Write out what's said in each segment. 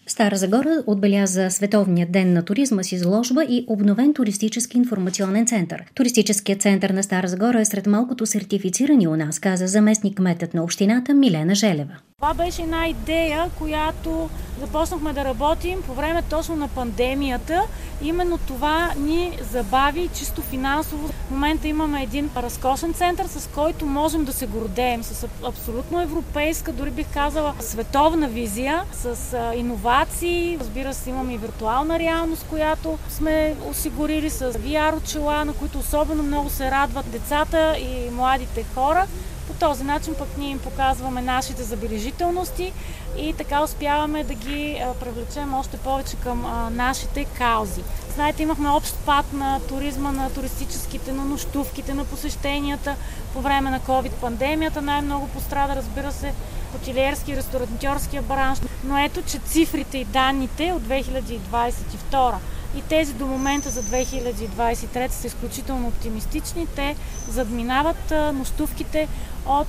Стара Загора отбеляза Световния ден на туризма с изложба и обновен туристически информационен център. Туристическият център на Стара Загора е сред малкото сертифицирани у нас, каза заместник-кметът на общината Милена Желева. Това беше една идея, която започнахме да работим по време точно на пандемията. Именно това ни забави чисто финансово. В момента имаме един разкошен център, с който можем да се гордеем, с абсолютно европейска, дори бих казала световна визия, с иновации. Разбира се, имаме и виртуална реалност, която сме осигурили с VR очила, на които особено много се радват децата и младите хора. По този начин пък ние им показваме нашите забележителности и така успяваме да ги привлечем още повече към нашите каузи. Знаете, имахме общ спад на туризма, на туристическите, на нощувките, на посещенията по време на COVID-пандемията. Най-много пострада, разбира се, хотелиерски и ресторантьорския бранш. Но ето, че цифрите и данните от 2022 и тези до момента за 2023 са изключително оптимистични. Те задминават нощувките от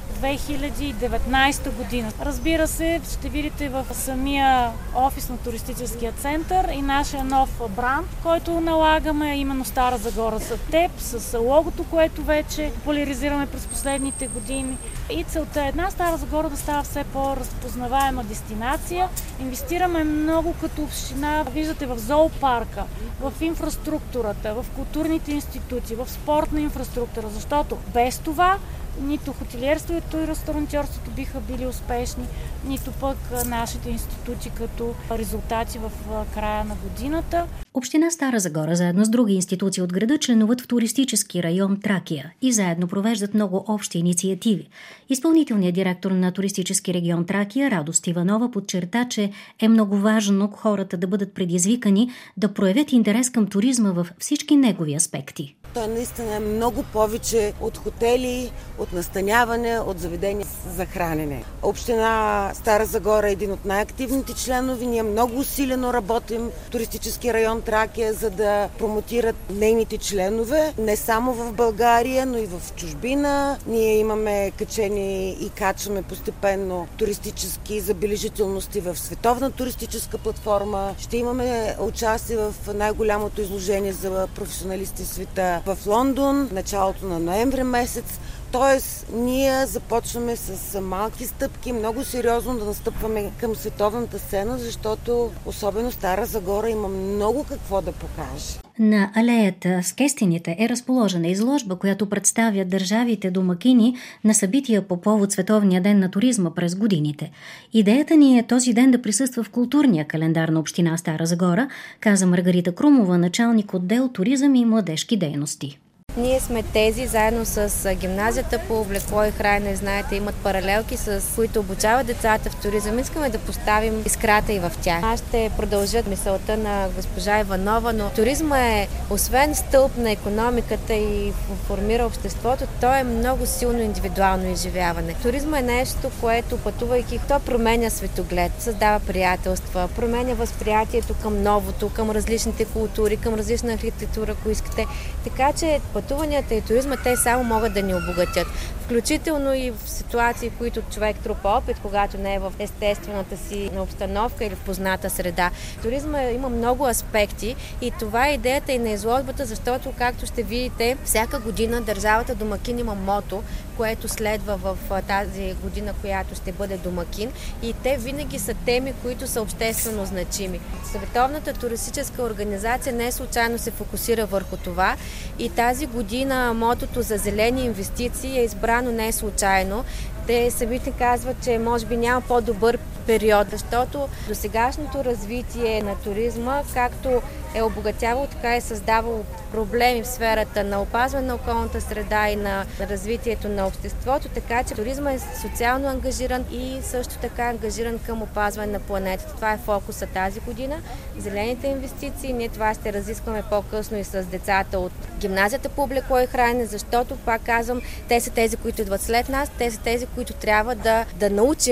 2019 година. Разбира се, ще видите в самия офис на туристическия център и нашия нов бранд, който налагаме, именно Стара Загора за теб, с логото, което вече популяризираме през последните години. И целта е една Стара Загора да става все по-разпознаваема дестинация. Инвестираме много като община, виждате, в зоопарка, в инфраструктурата, в културните институти, в спортна инфраструктура, защото без това нито хотелиерството и ресторантьорството биха били успешни, нито пък нашите институти като резултати в края на годината. Община Стара Загора заедно с други институции от града членуват в туристически район Тракия и заедно провеждат много общи инициативи. Изпълнителният директор на туристически регион Тракия Радост Иванова подчерта, че е много важно хората да бъдат предизвикани да проявят интерес към туризма във всички негови аспекти. Той наистина е много повече от хотели, от настаняване, от заведения за хранене. Община Стара Загора е един от най-активните членове. Ние много усилено работим в туристически район Тракия, за да промотират нейните членове. Не само в България, но и в чужбина. Ние имаме качени и качваме постепенно туристически забележителности в световна туристическа платформа. Ще имаме участие в най-голямото изложение за професионалисти в света в Лондон, в началото на ноември месец. Тоест, ние започваме с малки стъпки, много сериозно да настъпваме към световната сцена, защото особено Стара Загора има много какво да покаже. На алеята с кестените е разположена изложба, която представя държавите домакини на събития по повод Световния ден на туризма през годините. Идеята ни е този ден да присъства в културния календар на община Стара Загора, каза Маргарита Крумова, началник отдел туризъм и младежки дейности. Ние сме тези, заедно с гимназията по облекло и хранене, знаете, имат паралелки, с които обучават децата в туризъм. Искаме да поставим искрата и в тях. Аз ще продължат мисълта на госпожа Иванова, но туризма е, освен стълб на икономиката и формира обществото, то е много силно индивидуално изживяване. Туризма е нещо, което пътувайки, то променя светоглед, създава приятелства, променя възприятието към новото, към различните култури, към различна архитектура, ако искате. Така че пътуванията и туризма, те само могат да ни обогатят. Включително и в ситуации, в които човек трупа опит, когато не е в естествената си обстановка или в позната среда. Туризма има много аспекти и това е идеята и на изложбата, защото, както ще видите, всяка година държавата домакин има мото, което следва в тази година, която ще бъде домакин, и те винаги са теми, които са обществено значими. Световната туристическа организация не случайно се фокусира върху това и тази година мотото за зелени инвестиции е избрано не случайно. Те самите казват, че може би няма по-добър период, защото досегашното развитие на туризма, както е обогатявало, така е създавало проблеми в сферата на опазване на околната среда и на развитието на обществото, така че туризма е социално ангажиран и също така ангажиран към опазване на планетата. Това е фокуса тази година. Зелените инвестиции, ние това ще разискваме по-късно и с децата от гимназията по облекло и хранене, защото, пак казвам, те са тези, които идват след нас, те са тези, които трябва да научим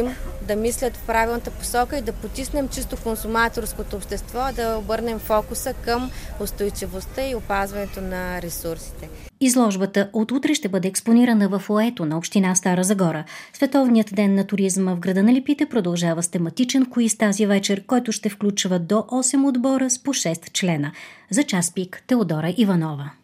да мислят в правилната посока и да потиснем чисто консуматорското общество, да обърнем фокуса към устойчивостта и опазването на ресурсите. Изложбата от утре ще бъде експонирана в фоайето на община Стара Загора. Световният ден на туризма в града на Липите продължава с тематичен куиз тази вечер, който ще включва до 8 отбора с по 6 члена. За час пик Теодора Иванова.